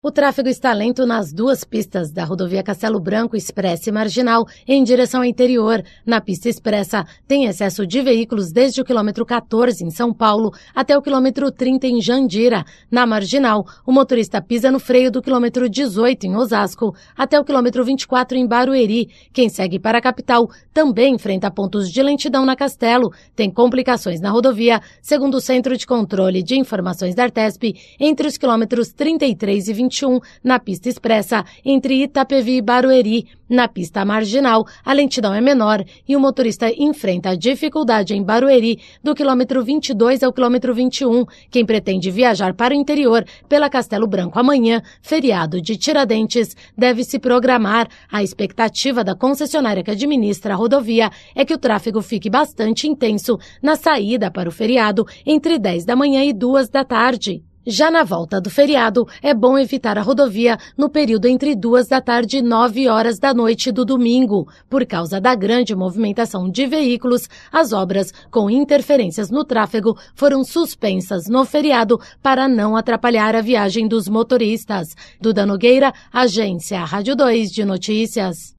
O tráfego está lento nas duas pistas da rodovia Castelo Branco Expressa e Marginal em direção ao interior. Na pista expressa, tem excesso de veículos desde o quilômetro 14 em São Paulo até o quilômetro 30 em Jandira. Na Marginal, o motorista pisa no freio do quilômetro 18 em Osasco até o quilômetro 24 em Barueri. Quem segue para a capital também enfrenta pontos de lentidão na Castelo. Tem complicações na rodovia, segundo o Centro de Controle de Informações da Artesp, entre os quilômetros 33 e 21 na pista expressa entre Itapevi e Barueri. Na pista marginal, a lentidão é menor e o motorista enfrenta dificuldade em Barueri do quilômetro 22 ao quilômetro 21. Quem pretende viajar para o interior pela Castelo Branco amanhã, feriado de Tiradentes, deve se programar. A expectativa da concessionária que administra a rodovia é que o tráfego fique bastante intenso na saída para o feriado entre 10 da manhã e 2 da tarde. Já na volta do feriado, é bom evitar a rodovia no período entre 2 da tarde e 9 horas da noite do domingo. Por causa da grande movimentação de veículos, as obras com interferências no tráfego foram suspensas no feriado para não atrapalhar a viagem dos motoristas. Duda Nogueira, Agência Rádio 2 de Notícias.